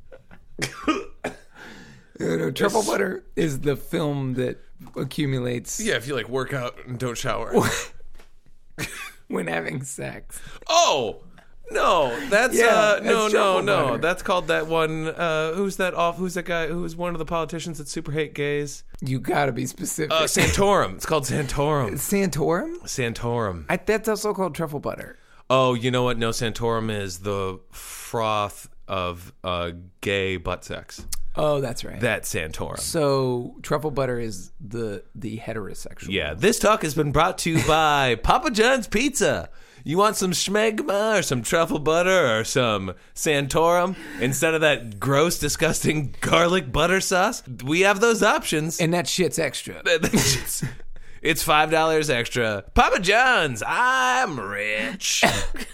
S7: You know, truffle butter is the film that accumulates
S6: Yeah, if you like work out and don't shower.
S7: when having sex.
S6: Oh no, that's
S7: Yeah,
S6: uh,
S7: that's
S6: no, no,
S7: truffle
S6: no.
S7: butter.
S6: That's called that one. Uh, who's that off? Who's that guy? Who's one of the politicians that super hate gays?
S7: You gotta be specific.
S6: Uh, Santorum. It's called Santorum.
S7: Santorum?
S6: Santorum.
S7: I, that's also called truffle butter.
S6: Oh, you know what? No, Santorum is the froth of uh, gay butt sex.
S7: Oh, that's right.
S6: That's Santorum.
S7: So truffle butter is the the heterosexual.
S6: Yeah, this talk has been brought to you by Papa John's Pizza. You want some schmegma or some truffle butter or some Santorum instead of that gross, disgusting garlic butter sauce? We have those options.
S7: And that shit's extra.
S6: it's, it's five dollars extra. Papa John's, I'm rich.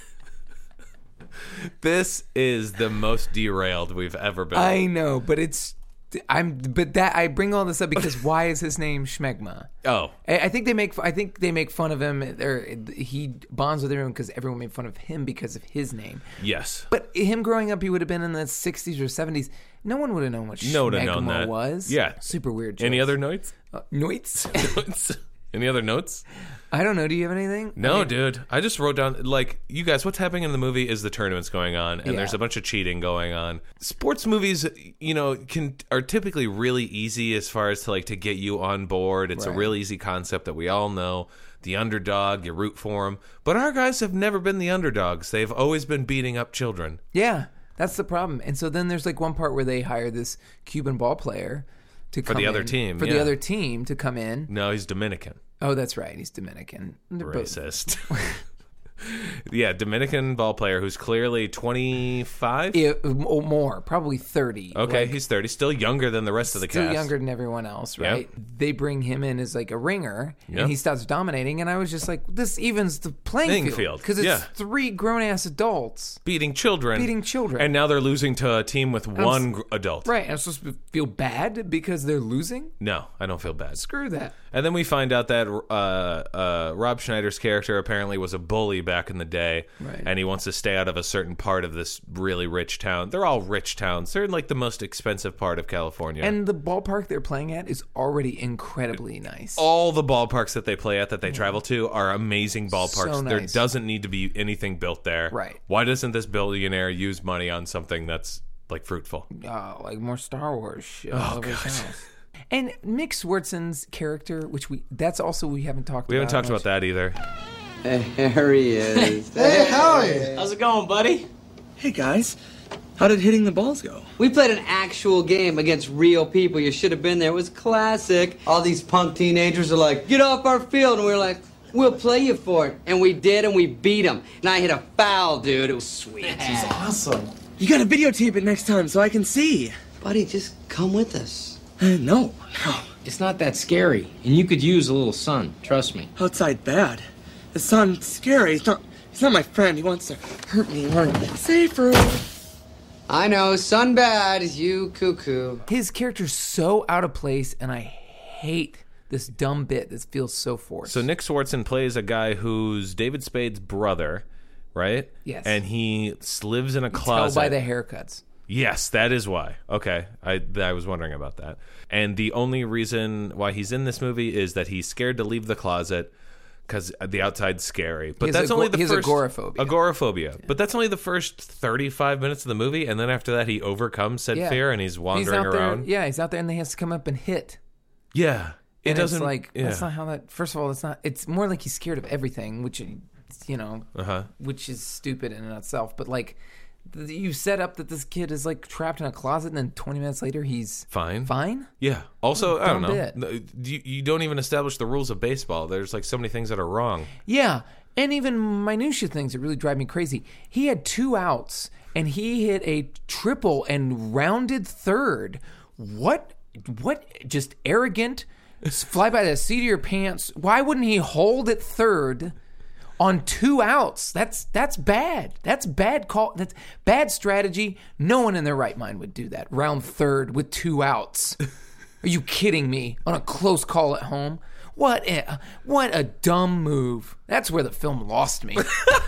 S6: This is the most derailed we've ever been.
S7: I know, but it's I'm but that I bring all this up because why is his name Schmegma?
S6: oh,
S7: I, I think they make I think they make fun of him or he bonds with everyone because everyone made fun of him because of his name.
S6: yes.
S7: But him growing up, he would have been in the sixties or seventies. No one would have known what
S6: No one would have known
S7: Schmegma
S6: that.
S7: was.
S6: Yeah.
S7: super weird.
S6: Any
S7: jokes.
S6: other notes?
S7: uh, notes?
S6: Notes? Any other notes?
S7: I don't know. Do you have anything?
S6: No,
S7: I mean,
S6: dude. I just wrote down, like, you guys, what's happening in the movie is the tournament's going on, and
S7: Yeah.
S6: there's a bunch of cheating going on. Sports movies, you know, can are typically really easy as far as to, like, to get you on board. It's a
S7: Right.
S6: real easy concept that we all know. The underdog, you root for them. But our guys have never been the underdogs. They've always been beating up children.
S7: Yeah, that's the problem. And so then there's like one part where they hire this Cuban ball player to
S6: For
S7: come
S6: the other
S7: in-
S6: team,
S7: for the
S6: yeah.
S7: other team to come in.
S6: No, he's Dominican.
S7: Oh, that's right. He's Dominican. But-
S6: Racist. Yeah, Dominican ball player who's clearly twenty-five.
S7: Yeah, or more, probably thirty.
S6: Okay,
S7: Like,
S6: he's thirty, still younger than the rest of the
S7: still
S6: cast.
S7: younger than everyone else, right?
S6: Yep.
S7: They bring him in as like a ringer,
S6: Yep.
S7: and he starts dominating. And I was just like, this evens the playing,
S6: Playing
S7: field
S6: field,
S7: because it's
S6: yeah.
S7: three grown ass adults,
S6: Beating children.
S7: Beating children.
S6: And now they're losing to a team with one gr- adult.
S7: right? And I'm supposed to feel bad because they're losing.
S6: No, I don't feel bad.
S7: Screw that.
S6: And then we find out that uh, uh, Rob Schneider's character apparently was a bully back in the day,
S7: Right.
S6: and he wants to stay out of a certain part of this really rich town. They're all rich towns. They're in like the most expensive part of California.
S7: And the ballpark they're playing at is already incredibly nice.
S6: all the ballparks that they play at that they travel to are amazing ballparks.
S7: So
S6: There
S7: nice.
S6: doesn't need to be anything built there.
S7: Right.
S6: Why doesn't this billionaire use money on something that's like fruitful?
S7: Oh, like more Star Wars shit.
S6: Oh,
S7: all over his
S6: God.
S7: house. And Mick Swartzen's character, which we that's also we haven't talked
S6: We
S7: about.
S6: haven't talked
S7: much.
S6: about that either.
S8: There he is.
S3: Hey, Howie!
S8: How's it going, buddy?
S9: Hey guys, how did hitting the balls go?
S8: We played an actual game against real people. You should have been there. It was classic. All these punk teenagers are like, get off our field. And we were like, we'll play you for it. And we did, and we beat them. And I hit a foul, dude. It was sweet.
S9: Awesome. You gotta videotape it next time so I can see.
S8: Buddy, just come with us.
S9: Uh, no, no.
S10: It's not that scary, and you could use a little sun, trust me.
S9: Outside bad. The sun's scary. He's not, he's not my friend. He wants to hurt me. Safer.
S8: I know, sun bad, you cuckoo.
S7: His character's so out of place, and I hate this dumb bit that feels so forced.
S6: So Nick Swartzen plays a guy who's David Spade's brother, right?
S7: Yes.
S6: And he s- lives in a
S7: Tell
S6: closet.
S7: by the haircuts.
S6: Yes, that is why. Okay, I I was wondering about that. And the only reason why he's in this movie is that he's scared to leave the closet because the outside's scary. But
S7: has
S6: that's
S7: ago-
S6: only the
S7: he has
S6: first
S7: agoraphobia.
S6: Agoraphobia. But that's only the first thirty-five minutes of the movie, and then after that, he overcomes said
S7: Yeah.
S6: fear and he's wandering
S7: out
S6: around.
S7: There, yeah, he's out there, and he has to come up and hit.
S6: Yeah, it
S7: And
S6: doesn't
S7: It's like
S6: yeah.
S7: that's not how that. First of all, it's not. It's more like he's scared of everything, which you know,
S6: Uh-huh.
S7: which is stupid in and of itself. But like, th- you set up that this kid is like trapped in a closet, and then twenty minutes later, he's
S6: Fine.
S7: Fine.
S6: Yeah. Also,
S7: What a
S6: I don't
S7: dumb
S6: know.
S7: bit.
S6: No, You, you don't even establish the rules of baseball. There's like so many things that are wrong.
S7: Yeah, and even minutia things that really drive me crazy. He had two outs, and he hit a triple and rounded third. What? What? Just arrogant. Fly by the seat of your pants. Why wouldn't he hold at third on two outs? That's that's bad. That's bad call. That's bad strategy. No one in their right mind would do that. Round third with two outs. Are you kidding me? On a close call at home? What a, what a dumb move. That's where the film lost me.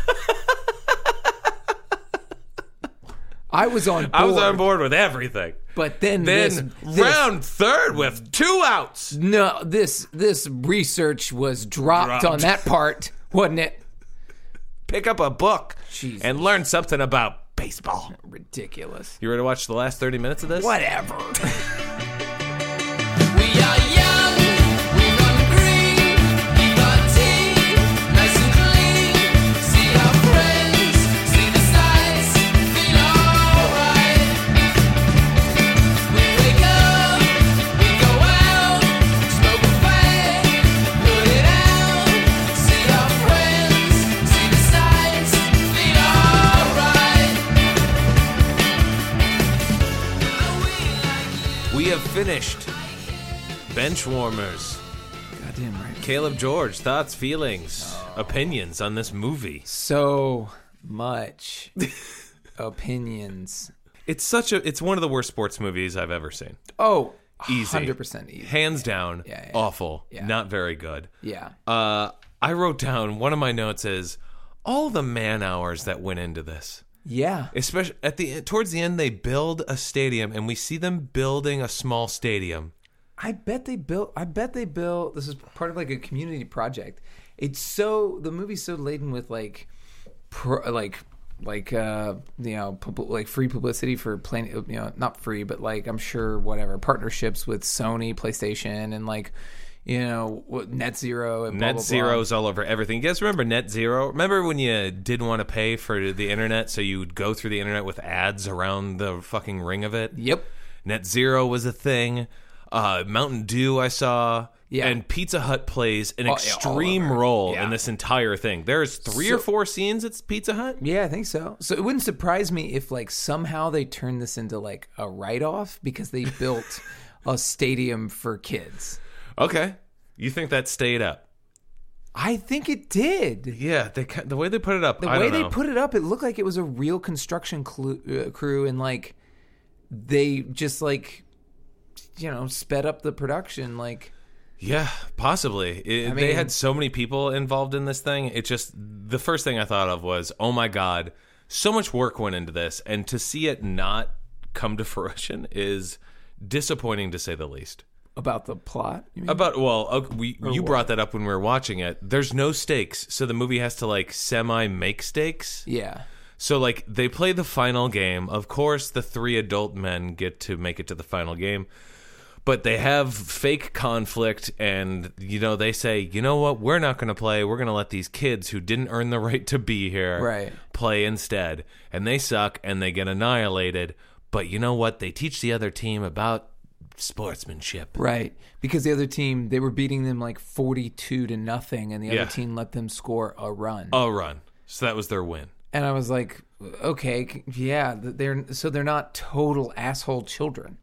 S7: I was on board.
S6: I was on board with everything.
S7: But then
S6: Then
S7: this, this-
S6: round third with two outs.
S7: No, this this research was dropped,
S6: Dropped.
S7: on that part, wasn't it?
S6: Pick up a book
S7: Jesus.
S6: and learn something about baseball.
S7: Ridiculous.
S6: You ready to watch the last thirty minutes of this?
S7: Whatever.
S1: We are young, we run green, keep our team nice and clean. See our friends, see the sights, feel alright. We wake up, we go out, smoke away, put it out. See our friends, see the sights, feel alright.
S6: We have finished Benchwarmers.
S7: Goddamn right.
S6: Caleb George, thoughts, feelings, opinions on this movie.
S7: So much opinions.
S6: It's such a it's one of the worst sports movies I've ever seen.
S7: Oh,
S6: Easy.
S7: one hundred percent easy.
S6: Hands down,
S7: Yeah, yeah.
S6: awful,
S7: Yeah.
S6: not very good.
S7: Yeah.
S6: Uh, I wrote down, one of my notes is all the man hours that went into this.
S7: Yeah.
S6: Especially at the towards the end, they build a stadium, and we see them building a small stadium.
S7: I bet they built. I bet they built. This is part of like a community project. It's so the movie's so laden with like, pro, like, like uh, you know, pub, like free publicity for playing. You know, not free, but like I'm sure whatever partnerships with Sony, PlayStation, and like, you know, what- Net Zero and blah,
S6: Net
S7: blah, blah.
S6: Zero's all over everything. You guys remember Net Zero? Remember when you didn't want to pay for the internet, so you would go through the internet with ads around the fucking ring of it?
S7: Yep.
S6: Net Zero was a thing. Uh, Mountain Dew, I saw.
S7: Yeah.
S6: And Pizza Hut plays an
S7: Oh, yeah, all
S6: extreme
S7: over.
S6: role
S7: Yeah.
S6: in this entire thing. There's three
S7: So-
S6: or four scenes at Pizza Hut.
S7: Yeah, I think so. So it wouldn't surprise me if like somehow they turned this into like a write-off because they built a stadium for kids.
S6: Okay. You think that stayed up?
S7: I think it did.
S6: Yeah, they ca- the way they put it up.
S7: The
S6: I
S7: way
S6: don't
S7: they
S6: know.
S7: put it up, it looked like it was a real construction clu- uh, crew, and like they just like you know sped up the production. Like,
S6: Yeah, possibly. It,
S7: I
S6: they
S7: mean-
S6: had so many people involved in this thing. It just the first thing I thought of was, oh my god, so much work went into this, and to see it not come to fruition is disappointing to say the least.
S7: about the plot. You mean?
S6: About well, uh, we
S7: Or
S6: you
S7: what?
S6: brought that up when we were watching it. There's no stakes, so the movie has to like semi make stakes.
S7: Yeah.
S6: So like they play the final game. Of course, the three adult men get to make it to the final game. But they have fake conflict, and you know they say, you know what, we're not going to play. We're going to let these kids who didn't earn the right to be here
S7: Right.
S6: play instead. And they suck, and they get annihilated. But you know what? They teach the other team about sportsmanship.
S7: Right. Because the other team, they were beating them like forty-two to nothing, and the
S6: Yeah.
S7: other team let them score a run.
S6: A run. So that was their win.
S7: And I was like, okay, c- yeah, th- they're so they're not total asshole children.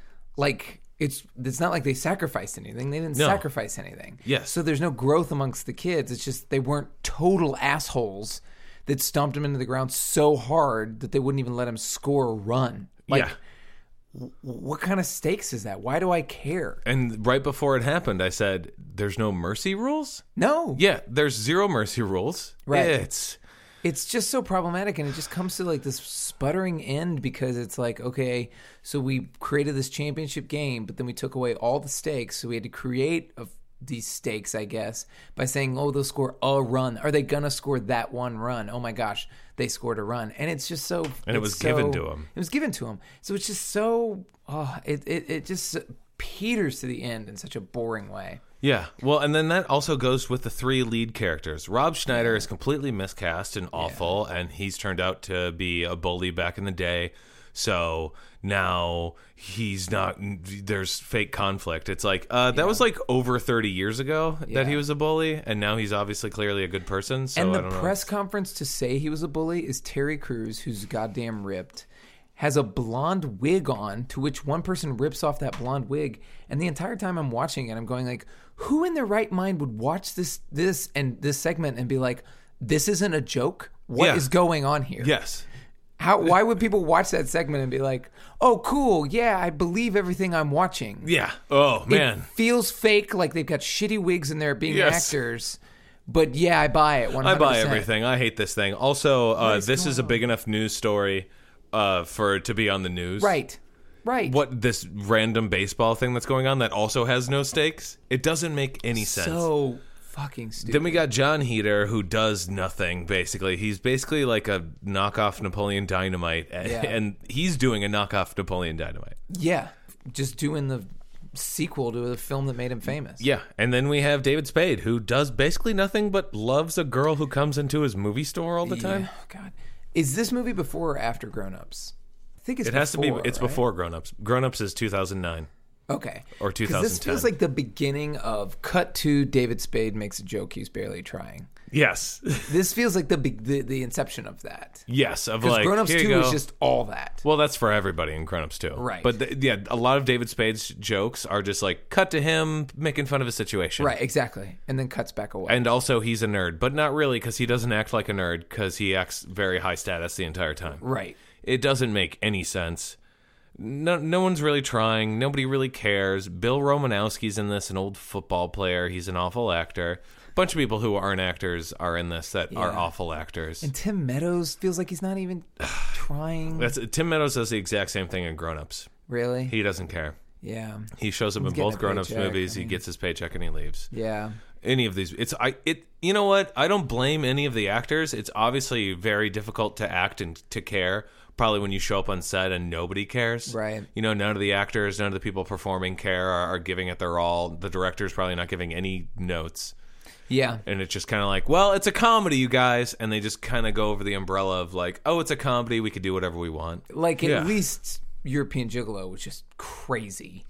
S7: Like it's it's not like they sacrificed anything. They didn't
S6: No.
S7: sacrifice anything.
S6: Yes.
S7: So there's no growth amongst the kids. It's just they weren't total assholes that stomped them into the ground so hard that they wouldn't even let him score a run. Like,
S6: yeah.
S7: w- what kind of stakes is that? Why do I care?
S6: And right before it happened, I said, there's no mercy rules?
S7: No.
S6: Yeah, there's zero mercy rules.
S7: Right.
S6: It's
S7: It's just so problematic, and it just comes to like this sputtering end because it's like, okay, so we created this championship game, but then we took away all the stakes, so we had to create a, these stakes, I guess, by saying, oh, they'll score a run. Are they gonna score that one run? Oh my gosh, they scored a run, and it's just so.
S6: And it
S7: it's
S6: was given
S7: so-
S6: to 'em.
S7: It was given to them, so it's just so. Oh, it it it just peters to the end in such a boring way.
S6: Yeah, well, and then that also goes with the three lead characters. Rob Schneider is completely miscast and awful, and he's turned out to be a bully back in the day. So now he's not. There's fake conflict. It's like uh, that was like over thirty years ago
S7: Yeah.
S6: that he was a bully, and now he's obviously clearly a good person. So
S7: and
S6: I
S7: the
S6: don't know.
S7: press conference to say he was a bully is Terry Crews, who's goddamn ripped, has a blonde wig on, to which one person rips off that blonde wig, and the entire time I'm watching it, I'm going like, who in their right mind would watch this this and this segment and be like, this isn't a joke? What is
S6: Yeah.
S7: going on here?
S6: Yes.
S7: How? Why would people watch that segment and be like, oh, cool, yeah, I believe everything I'm watching?
S6: Yeah. Oh man.
S7: It feels fake, like they've got shitty wigs in there being
S6: Yes.
S7: actors. But yeah, I buy it. one hundred
S6: I
S7: percent.
S6: buy everything. I hate this thing. Also, uh,
S7: is
S6: this
S7: going
S6: is a
S7: on?
S6: big enough news story uh, for it to be on the news.
S7: Right. Right.
S6: What this random baseball thing that's going on that also has no stakes? It doesn't make any sense.
S7: So fucking stupid.
S6: Then we got John Heater, who does nothing, basically. He's basically like a knockoff Napoleon Dynamite, and,
S7: Yeah.
S6: and he's doing a knockoff Napoleon Dynamite.
S7: Yeah. Just doing the sequel to the film that made him famous.
S6: Yeah, and then we have David Spade, who does basically nothing but loves a girl who comes into his movie store all the time.
S7: Yeah. God. Is this movie before or after Grown Ups? I think it's
S6: It has
S7: before,
S6: to be, it's
S7: right?
S6: before Grown Ups. Grown Ups is two thousand nine.
S7: Okay.
S6: Or
S7: 'Cause
S6: twenty ten.
S7: This feels like the beginning of cut to David Spade makes a joke he's barely trying.
S6: Yes.
S7: This feels like the be- the, the inception of that.
S6: Yes, of
S7: Because
S6: like,
S7: Grown Ups
S6: here you
S7: two
S6: go.
S7: is just all that.
S6: Well, that's for everybody in Grown Ups too.
S7: Right.
S6: But th- yeah, a lot of David Spade's jokes are just like cut to him making fun of a situation.
S7: Right, exactly. And then cuts back away.
S6: And also he's a nerd, but not really because he doesn't act like a nerd because he acts very high status the entire time.
S7: Right.
S6: It doesn't make any sense. No, no one's really trying. Nobody really cares. Bill Romanowski's in this, an old football player. He's an awful actor. A bunch of people who aren't actors are in this that are
S7: Yeah.
S6: awful actors.
S7: And Tim Meadows feels like he's not even trying.
S6: That's Tim Meadows does the exact same thing in Grown Ups.
S7: Really?
S6: He doesn't care.
S7: Yeah.
S6: He shows up
S7: He's
S6: in
S7: getting
S6: both
S7: a
S6: Grown Ups
S7: paycheck,
S6: movies.
S7: I
S6: He
S7: mean.
S6: gets his paycheck and he leaves.
S7: Yeah.
S6: Any of these, it's I it. You know what? I don't blame any of the actors. It's obviously very difficult to act and to care. Probably when you show up on set and nobody cares.
S7: Right.
S6: You know, none of the actors, none of the people performing care are, are giving it their all. The director's probably not giving any notes.
S7: Yeah.
S6: And it's just kind of like, well, it's a comedy, you guys. And they just kind of go over the umbrella of like, oh, it's a comedy. We could do whatever we want.
S7: Like, at
S6: Yeah.
S7: least European Gigolo was just crazy.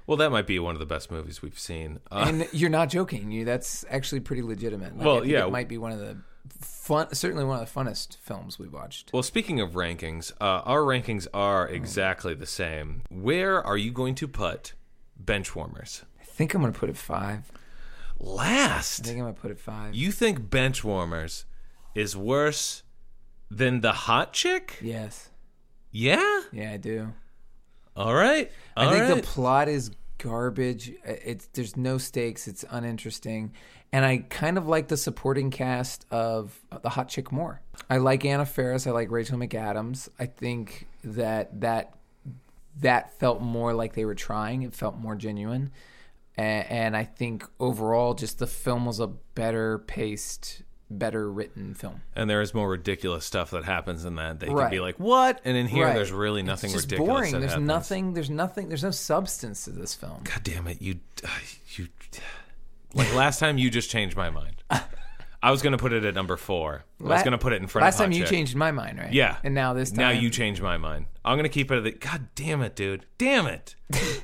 S6: Well, that might be one of the best movies we've seen. Uh,
S7: And you're not joking. You that's actually pretty legitimate. Like,
S6: Well,
S7: I think
S6: yeah.
S7: it might be one of the fun, certainly one of the funnest films we watched.
S6: well, speaking of rankings, uh, our rankings are exactly the same. Where are you going to put Benchwarmers?
S7: I think I'm gonna put it five. I
S6: Last.
S7: think I'm gonna put it five.
S6: You think Benchwarmers is worse than The Hot Chick?
S7: Yes.
S6: Yeah?
S7: Yeah, I do.
S6: All right.
S7: I
S6: All
S7: think
S6: right.
S7: the plot is garbage. It's there's no stakes. It's uninteresting, and I kind of like the supporting cast of The Hot Chick more. I like Anna Faris. I like Rachel McAdams. I think that that that felt more like they were trying. It felt more genuine, and, and I think overall, just the film was a better paced, better written film.
S6: And there is more ridiculous stuff that happens in that. They can
S7: Right.
S6: be like, what? And in here,
S7: Right.
S6: there's really nothing
S7: it's just
S6: ridiculous
S7: boring.
S6: that
S7: There's
S6: happens.
S7: nothing. There's nothing. There's no substance to this film.
S6: God damn it. You, you, like last time you just changed my mind. I was going to put it at number four. I was
S7: La-
S6: going to put it in front
S7: Last
S6: of Hot
S7: time you
S6: Chick.
S7: changed my mind, right?
S6: Yeah.
S7: And now this time.
S6: Now you changed my mind. I'm going to keep it at the... God damn it, dude. Damn it.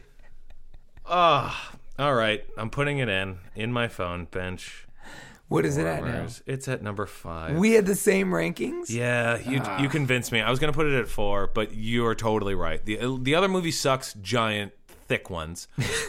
S6: Ah, all right. I'm putting it in, in my phone, bench.
S7: What is it at now?
S6: Warmers. It's at number five.
S7: We had the same rankings?
S6: Yeah, you you convinced me. I was going to put it at four, but you are totally right. The the other movie sucks giant, thick ones.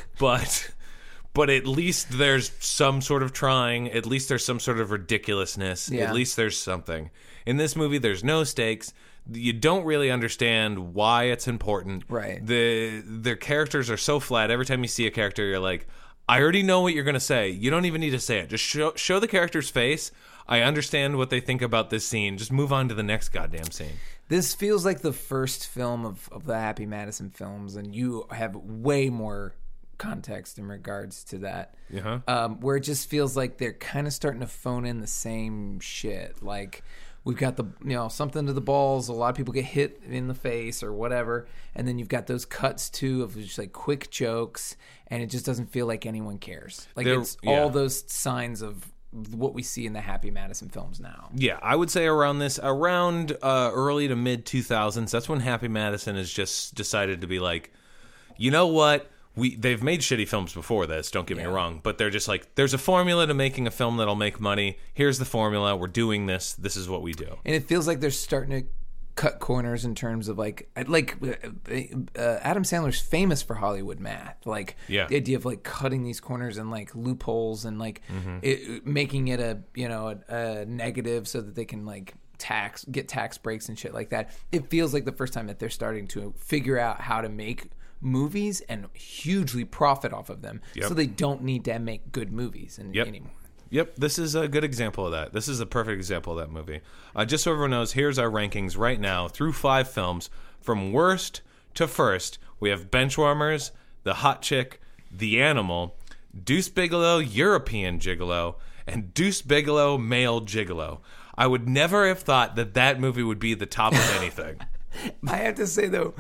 S6: but but at least there's some sort of trying. At least there's some sort of ridiculousness.
S7: Yeah.
S6: At least there's something. In this movie, there's no stakes. You don't really understand why it's important.
S7: Right.
S6: The their characters are so flat. Every time you see a character, you're like, I already know what you're going to say. You don't even need to say it. Just show show the character's face. I understand what they think about this scene. Just move on to the next goddamn scene.
S7: This feels like the first film of, of the Happy Madison films, and you have way more context in regards to that.
S6: Uh-huh.
S7: Um, where it just feels like they're kind of starting to phone in the same shit. Like, we've got the, you know, something to the balls. A lot of people get hit in the face or whatever. And then you've got those cuts, too, of just like quick jokes. And it just doesn't feel like anyone cares. Like,
S6: There-
S7: it's
S6: yeah.
S7: all those signs of what we see in the Happy Madison films now.
S6: Yeah, I would say around this, around uh, early to mid two thousands, that's when Happy Madison has just decided to be like, you know what? We They've made shitty films before this, don't get me
S7: Yeah.
S6: wrong, but they're just like, there's a formula to making a film that'll make money. Here's the formula. We're doing this. This is what we do.
S7: And it feels like they're starting to cut corners in terms of like like uh, Adam Sandler's famous for Hollywood math, like
S6: Yeah.
S7: the idea of like cutting these corners and like loopholes and like
S6: Mm-hmm.
S7: it, making it a you know a, a negative so that they can like tax get tax breaks and shit like that. It feels like the first time that they're starting to figure out how to make movies and hugely profit off of them,
S6: Yep.
S7: so they don't need to make good movies in,
S6: Yep.
S7: anymore.
S6: Yep, this is a good example of that. This is a perfect example of that movie. Uh, just so everyone knows, here's our rankings right now through five films. From worst to first, we have Benchwarmers, The Hot Chick, The Animal, Deuce Bigalow, European Gigolo, and Deuce Bigalow, Male Gigolo. I would never have thought that that movie would be the top of anything.
S7: I have to say though,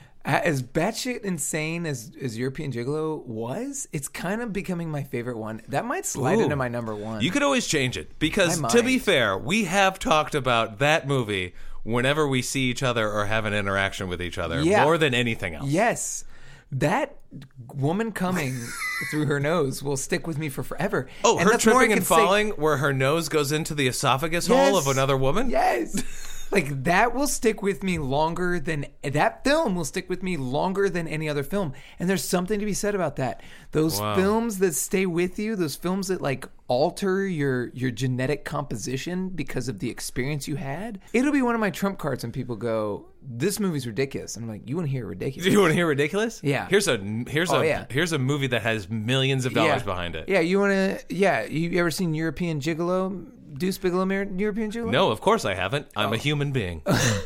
S7: as batshit insane as, as European Gigolo was, it's kind of becoming my favorite one. That might slide
S6: Ooh.
S7: into my number one.
S6: You could always change it because,
S7: I
S6: to be
S7: might.
S6: fair, we have talked about that movie whenever we see each other or have an interaction with each other
S7: Yeah.
S6: more than anything else.
S7: Yes. That woman coming through her nose will stick with me for forever.
S6: Oh,
S7: And
S6: her
S7: that's more I
S6: tripping and
S7: can say-
S6: falling where her nose goes into the esophagus hole
S7: Yes.
S6: of another woman?
S7: Yes. Like, that will stick with me longer than that film will stick with me longer than any other film. And there's something to be said about that. Those
S6: Wow.
S7: films that stay with you, those films that like alter your your genetic composition because of the experience you had. It'll be one of my trump cards when people go, "This movie's ridiculous." I'm like, "You want to hear ridiculous?"
S6: Do you want to hear ridiculous?
S7: Yeah.
S6: Here's a here's
S7: Oh,
S6: a
S7: yeah.
S6: here's a movie that has millions of dollars
S7: yeah.
S6: behind it.
S7: Yeah, you want to yeah, you ever seen European Gigolo? Deuce Bigalow, Mer- European Gigolo?
S6: No, of course I haven't. I'm
S7: Oh.
S6: a human being.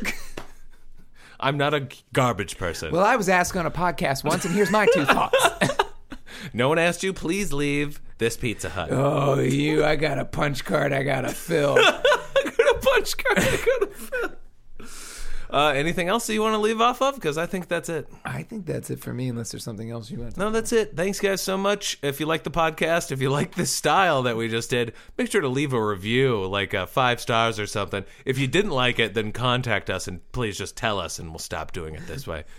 S6: I'm not a garbage person.
S7: Well, I was asked on a podcast once, and here's my two thoughts.
S6: No one asked you. Please leave this Pizza Hut.
S7: Oh, you! I got a punch card. I got to fill.
S6: I got a punch card. I got a fill. Uh, anything else that you want to leave off of? Because I think that's it.
S7: I think that's it for me, unless there's something else you want. to
S6: No, that's it. Thanks, guys, so much. If you like the podcast, if you like the style that we just did, make sure to leave a review, like uh, five stars or something. If you didn't like it, then contact us and please just tell us, and we'll stop doing it this way.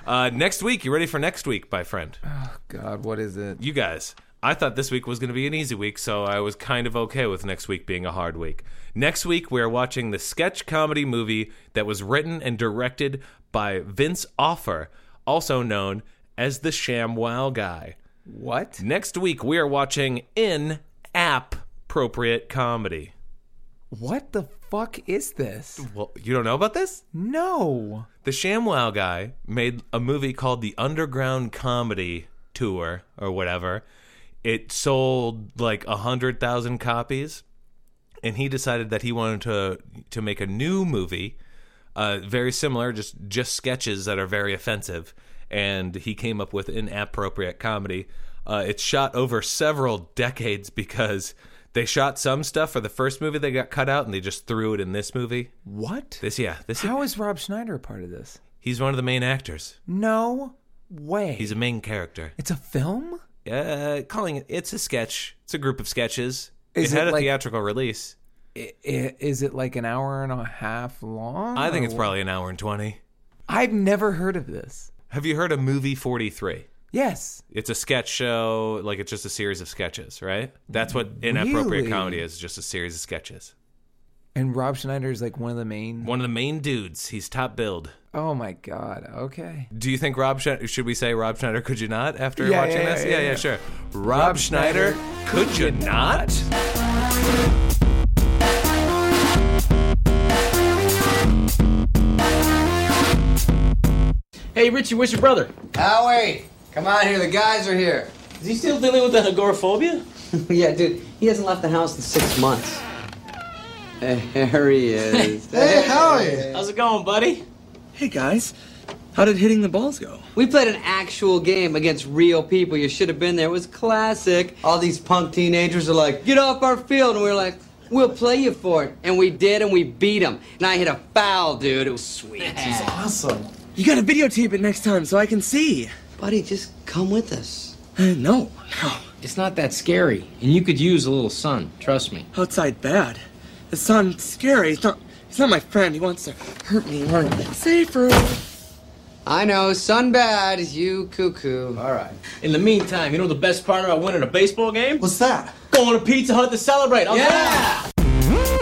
S6: Uh, next week, you ready for next week, my friend?
S7: Oh, God, what is it?
S6: You guys, I thought this week was going to be an easy week, so I was kind of okay with next week being a hard week. Next week, we are watching the sketch comedy movie that was written and directed by Vince Offer, also known as the ShamWow Guy.
S7: What?
S6: Next week, we are watching in-app appropriate comedy.
S7: What the fuck is this?
S6: Well, you don't know about this?
S7: No.
S6: The ShamWow Guy made a movie called The Underground Comedy Tour, or whatever. It sold like one hundred thousand copies, and he decided that he wanted to to make a new movie, uh, very similar, just, just sketches that are very offensive, and he came up with inappropriate comedy. Uh, it's shot over several decades because they shot some stuff for the first movie that got cut out, and they just threw it in this movie.
S7: What?
S6: This, yeah. This.
S7: How is Rob Schneider a part of this?
S6: He's one of the main actors.
S7: No way.
S6: He's a main character.
S7: It's a film?
S6: Uh, calling it, it's a sketch. It's a group of sketches.
S7: Is
S6: it had
S7: it
S6: a
S7: like-
S6: theatrical release.
S7: I- I- Is it like an hour and a half long?
S6: I think
S7: or
S6: it's
S7: what?
S6: probably an hour and twenty.
S7: I've never heard of this.
S6: Have you heard of Movie forty-three?
S7: Yes.
S6: It's a sketch show, like it's just a series of sketches, right? That's what inappropriate
S7: Really?
S6: comedy is, just a series of sketches.
S7: And Rob Schneider is like one of the main...
S6: One of the main dudes. He's top billed.
S7: Oh my God. Okay.
S6: Do you think Rob Schneider, should we say Rob Schneider, could you not, after
S7: Yeah,
S6: watching
S7: yeah,
S6: this?
S7: yeah,
S6: Yeah, yeah,
S7: yeah.
S6: sure. Rob,
S7: Rob
S6: Schneider,
S7: Schneider,
S6: could you not?
S10: Hey, Richie, where's your brother?
S8: Howie, come on here. The guys are here.
S10: Is he still dealing with the agoraphobia?
S8: Yeah, dude. He hasn't left the house in six months. There he is.
S9: Hey, Howie.
S10: How's it going, buddy?
S9: Hey, guys. How did hitting the balls go?
S8: We played an actual game against real people. You should have been there. It was classic. All these punk teenagers are like, get off our field. And we were like, we'll play you for it. And we did, and we beat them. And I hit a foul, dude. It was sweet.
S9: This is awesome. You gotta videotape it next time so I can see.
S8: Buddy, just come with us.
S9: Uh, no, no.
S10: It's not that scary, and you could use a little sun. Trust me.
S9: Outside bad. The sun's scary. He's not, he's not my friend. He wants to hurt me. He wants to safer.
S8: I know, sun bad, you cuckoo. All right.
S10: In the meantime, you know the best part about winning a baseball game?
S9: What's that?
S10: Going to Pizza Hut to celebrate. I'll
S8: Yeah!